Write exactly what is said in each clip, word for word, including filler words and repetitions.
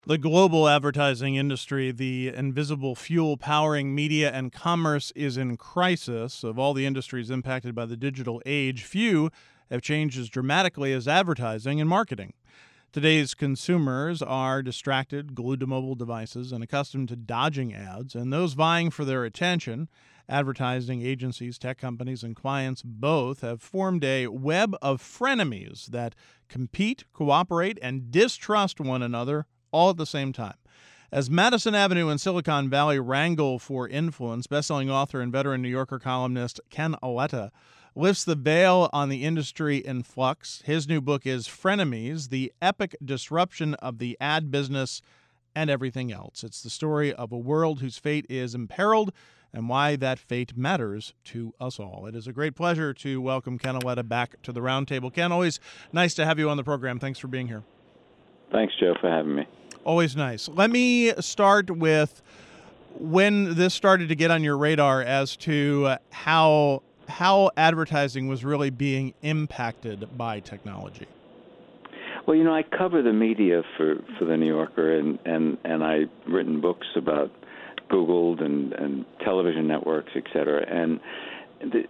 The global advertising industry, the invisible fuel powering media and commerce, is in crisis. Of all the industries impacted by the digital age, few have changed as dramatically as advertising and marketing. Today's consumers are distracted, glued to mobile devices, and accustomed to dodging ads, and those vying for their attention, advertising agencies, tech companies, and clients both, have formed a web of frenemies that compete, cooperate, and distrust one another all at the same time. As Madison Avenue and Silicon Valley wrangle for influence, bestselling author and veteran New Yorker columnist Ken Auletta lifts the veil on the industry in flux. His new book is Frenemies, the epic disruption of the ad business and everything else. It's the story of a world whose fate is imperiled and why that fate matters to us all. It is a great pleasure to welcome Ken Auletta back to the roundtable. Ken, always nice to have you on the program. Thanks for being here. Thanks, Joe, for having me. Always nice. Let me start with when this started to get on your radar as to how how advertising was really being impacted by technology. Well, you know, I cover the media for, for the New Yorker, and, and, and I've written books about Google and, and television networks, et cetera. And the,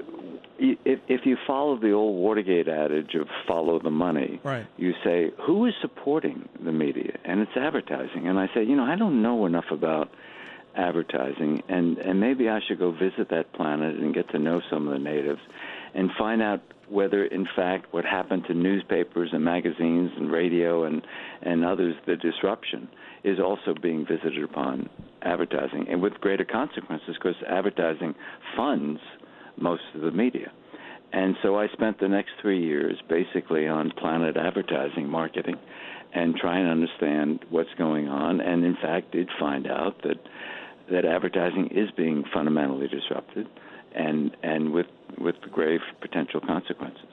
if, if you follow the old Watergate adage of follow the money, right, you say, who is supporting the media? And it's advertising. And I say, you know, I don't know enough about advertising, and, and maybe I should go visit that planet and get to know some of the natives and find out whether, in fact, what happened to newspapers and magazines and radio and, and others, the disruption, is also being visited upon advertising, and with greater consequences, because advertising funds most of the media. And so I spent the next three years basically on planet advertising marketing and trying to understand what's going on, and in fact did find out that that advertising is being fundamentally disrupted, and and with with grave potential consequences.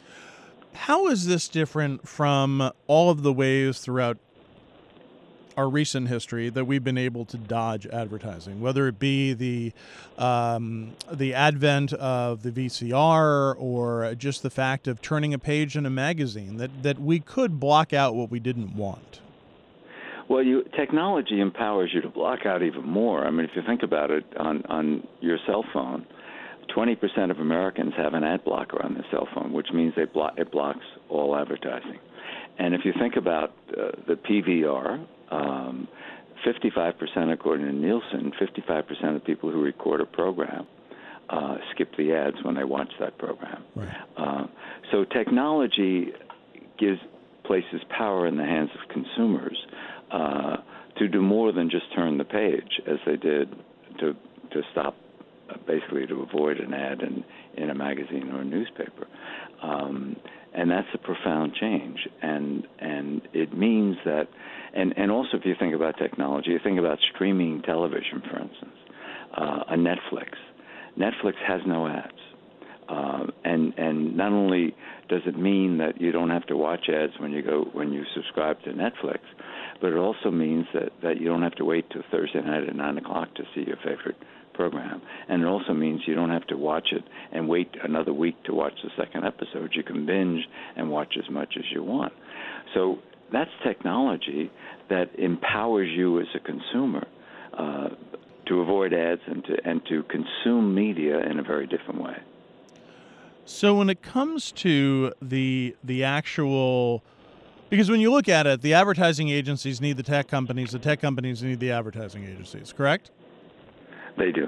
How is this different from all of the ways throughout our recent history that we've been able to dodge advertising, whether it be the um, the advent of the V C R or just the fact of turning a page in a magazine, that, that we could block out what we didn't want? Well, you, technology empowers you to block out even more. I mean, if you think about it, on, on your cell phone, twenty percent of Americans have an ad blocker on their cell phone, which means they blo- it blocks all advertising. And if you think about uh, the P V R, um, fifty-five percent, according to Nielsen, fifty-five percent of people who record a program uh, skip the ads when they watch that program. Right. Uh, so technology gives places power in the hands of consumers uh, to do more than just turn the page, as they did to to stop, uh, basically to avoid an ad in, in a magazine or a newspaper. Um, and that's a profound change. And and it means that, and, and also if you think about technology, you think about streaming television, for instance, uh, a Netflix. Netflix has no ads. Uh, and and not only does it mean that you don't have to watch ads when you go when you subscribe to Netflix, but it also means that, that you don't have to wait till Thursday night at nine o'clock to see your favorite program. And it also means you don't have to watch it and wait another week to watch the second episode. You can binge and watch as much as you want. So that's technology that empowers you as a consumer uh, to avoid ads and to and to consume media in a very different way. So when it comes to the the actual, because when you look at it, the advertising agencies need the tech companies, the tech companies need the advertising agencies, correct? They do.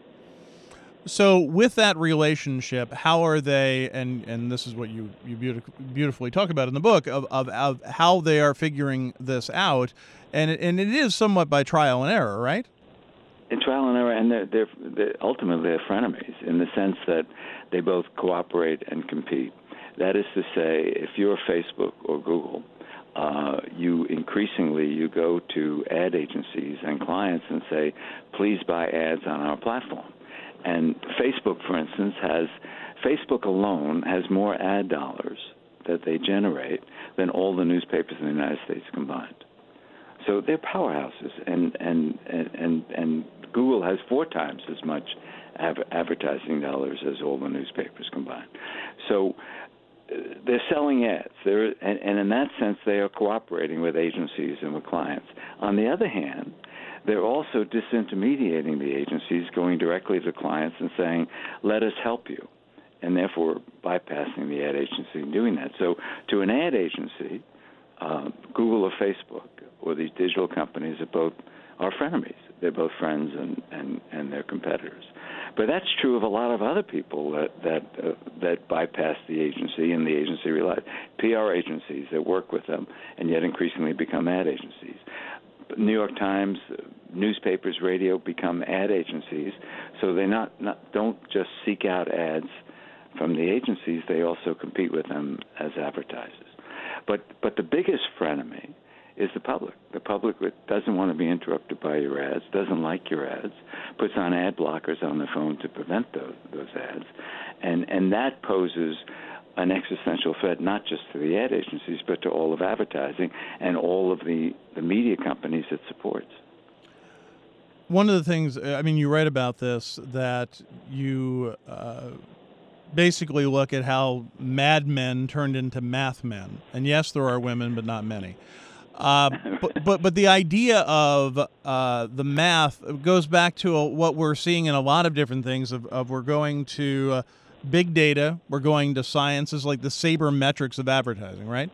So with that relationship, how are they, and, and this is what you, you beautif- beautifully talk about in the book, of, of, of how they are figuring this out, and it, and it is somewhat by trial and error, right? In trial and error, and they're, they're, they're ultimately they're frenemies in the sense that they both cooperate and compete. That is to say, if you're Facebook or Google, uh, you increasingly you go to ad agencies and clients and say, please buy ads on our platform. And Facebook, for instance, has Facebook alone has more ad dollars that they generate than all the newspapers in the United States combined. So they're powerhouses, and and and and, and Google has four times as much av- advertising dollars as all the newspapers combined. So they're selling ads. They're, and, and in that sense, they are cooperating with agencies and with clients. On the other hand, they're also disintermediating the agencies, going directly to clients and saying, let us help you, and therefore bypassing the ad agency and doing that. So to an ad agency, uh, Google or Facebook or these digital companies are both are frenemies. They're both friends and, and, and they're competitors. But that's true of a lot of other people that that uh, that bypass the agency, and the agency relies. P R agencies that work with them and yet increasingly become ad agencies. New York Times, uh, newspapers, radio become ad agencies, so they not, not don't just seek out ads from the agencies, they also compete with them as advertisers. But but the biggest frenemy is the public. The public doesn't want to be interrupted by your ads, doesn't like your ads, puts on ad blockers on the phone to prevent those, those ads, and and that poses an existential threat not just to the ad agencies but to all of advertising and all of the, the media companies it supports. One of the things, I mean, you write about this, that you uh, basically look at how Mad Men turned into Math Men. And yes, there are women, but not many. Uh, but, but but the idea of uh, the math goes back to a, what we're seeing in a lot of different things of, of we're going to uh, big data, we're going to sciences like the sabermetrics of advertising, right?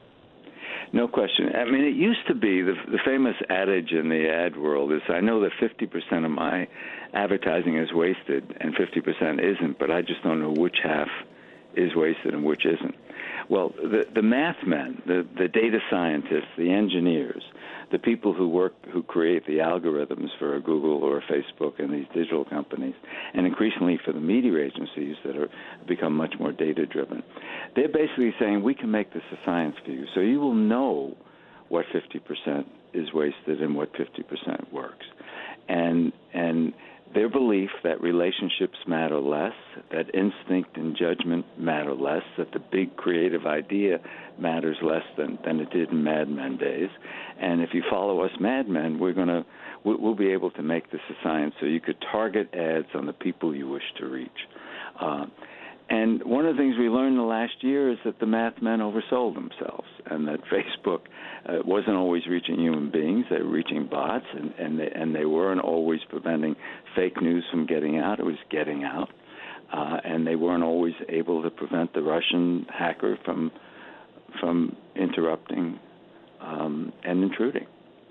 No question. I mean, it used to be the, the famous adage in the ad world is, I know that fifty percent of my advertising is wasted and fifty percent isn't, but I just don't know which half is wasted and which isn't. Well, the, the math men, the, the data scientists, the engineers, the people who work, who create the algorithms for a Google or a Facebook and these digital companies, and increasingly for the media agencies that are become much more data-driven, they're basically saying, we can make this a science for you, so you will know what fifty percent is wasted and what fifty percent works. And and their belief that relationships matter less, that instinct and judgment matter less, that the big creative idea matters less than, than it did in Mad Men days. And if you follow us Mad Men, we're going to we'll be able to make this a science so you could target ads on the people you wish to reach. Uh, and one of the things we learned in the last year is that the math men oversold themselves, and that Facebook uh, wasn't always reaching human beings. They were reaching bots, and, and, they, and they weren't always preventing fake news from getting out. It was getting out. Uh, and they weren't always able to prevent the Russian hacker from from interrupting um, and intruding.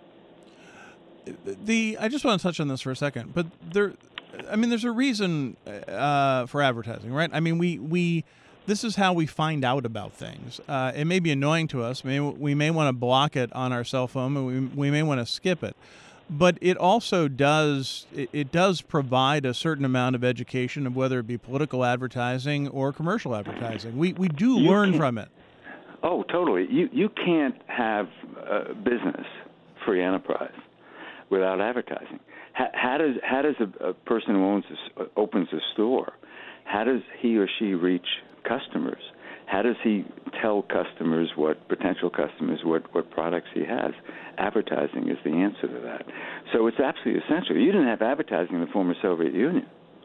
The I just want to touch on this for a second, but there, I mean, there's a reason uh, for advertising, right? I mean, we we this is how we find out about things. Uh, it may be annoying to us. Maybe we may want to block it on our cell phone, and we we may want to skip it. But it also does it, it does provide a certain amount of education of whether it be political advertising or commercial advertising. We we do You learn can- from it. Oh, totally. You you can't have uh, business, free enterprise, without advertising. How, how does how does a, a person who owns a, opens a store, how does he or she reach customers? How does he tell customers, what potential customers, what, what products he has? Advertising is the answer to that. So it's absolutely essential. You didn't have advertising in the former Soviet Union,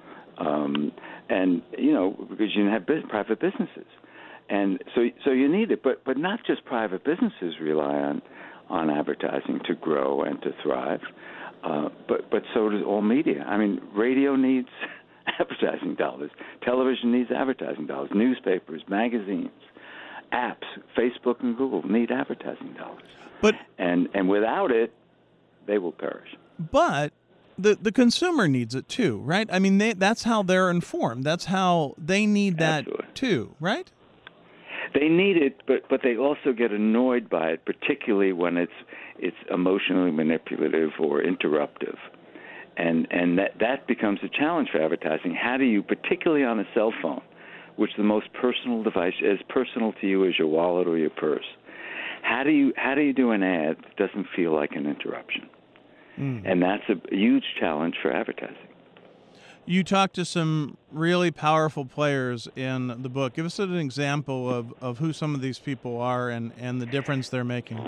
um, and you know because you didn't have business, private businesses, and so so you need it. But but not just private businesses rely on on advertising to grow and to thrive, uh, but but so does all media. I mean, radio needs advertising dollars. Television needs advertising dollars. Newspapers, magazines, apps, Facebook and Google need advertising dollars. But and and without it, they will perish. But the the consumer needs it too, right? I mean, they, that's how they're informed. That's how they need that Absolutely. too, right? They need it, but but they also get annoyed by it, particularly when it's it's emotionally manipulative or interruptive. And and that, that becomes a challenge for advertising. How do you, particularly on a cell phone, which the most personal device, as personal to you as your wallet or your purse, how do you how do you do an ad that doesn't feel like an interruption? Mm. And that's a huge challenge for advertising. You talked to some really powerful players in the book. Give us an example of, of who some of these people are and, and the difference they're making.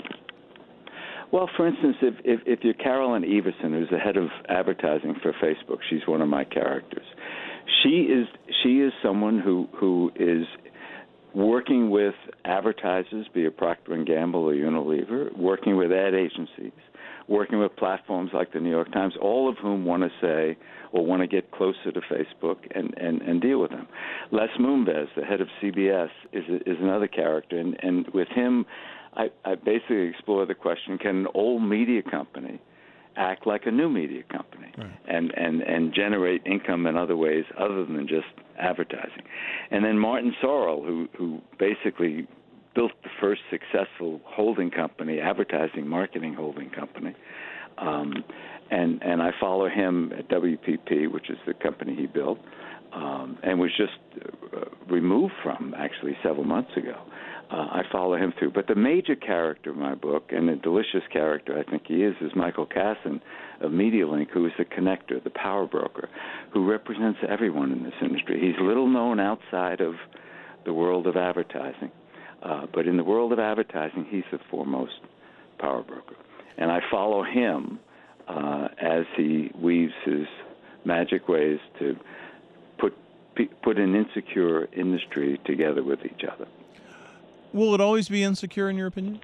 Well, for instance, if, if, if you're Carolyn Everson, who's the head of advertising for Facebook, she's one of my characters. She is she is someone who, who is working with advertisers, be it Procter and Gamble or Unilever, working with ad agencies, working with platforms like the New York Times, all of whom want to say or want to get closer to Facebook and, and, and deal with them. Les Moonves, the head of C B S, is is another character, and, and with him, I, I basically explore the question: can an old media company act like a new media company, right, and, and, and generate income in other ways other than just advertising? And then Martin Sorrell, who who basically built the first successful holding company, advertising marketing holding company. Um, and, and I follow him at W P P, which is the company he built, um, and was just uh, removed from, actually, several months ago. Uh, I follow him through. But the major character of my book, and a delicious character I think he is, is Michael Kasson of MediaLink, who is the connector, the power broker, who represents everyone in this industry. He's little known outside of the world of advertising. Uh, but in the world of advertising, he's the foremost power broker. And I follow him uh, as he weaves his magic ways to put put an insecure industry together with each other. Will it always be insecure, in your opinion?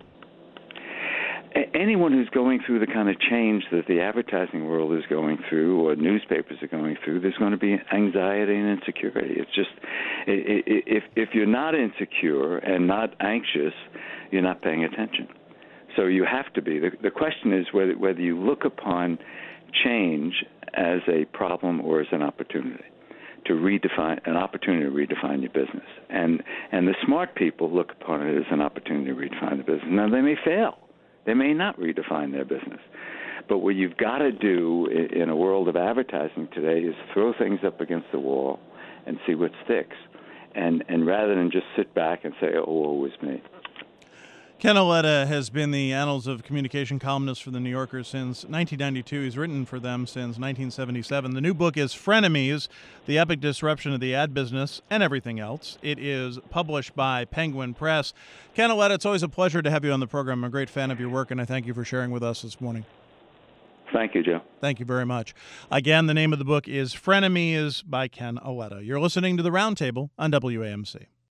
A- anyone who's going through the kind of change that the advertising world is going through, or newspapers are going through, there's going to be anxiety and insecurity. It's just, if if you're not insecure and not anxious, you're not paying attention. So you have to be. The, the question is whether whether you look upon change as a problem or as an opportunity to redefine an opportunity to redefine your business. And and the smart people look upon it as an opportunity to redefine the business. Now, they may fail. They may not redefine their business. But what you've got to do in a world of advertising today is throw things up against the wall and see what sticks. And and rather than just sit back and say, oh, woe is me. Ken Auletta has been the Annals of Communication columnist for The New Yorker since nineteen ninety-two. He's written for them since nineteen seventy-seven. The new book is Frenemies, The Epic Disruption of the Ad Business and Everything Else. It is published by Penguin Press. Ken Auletta, it's always a pleasure to have you on the program. I'm a great fan of your work, and I thank you for sharing with us this morning. Thank you, Joe. Thank you very much. Again, the name of the book is Frenemies by Ken Auletta. You're listening to The Roundtable on W A M C.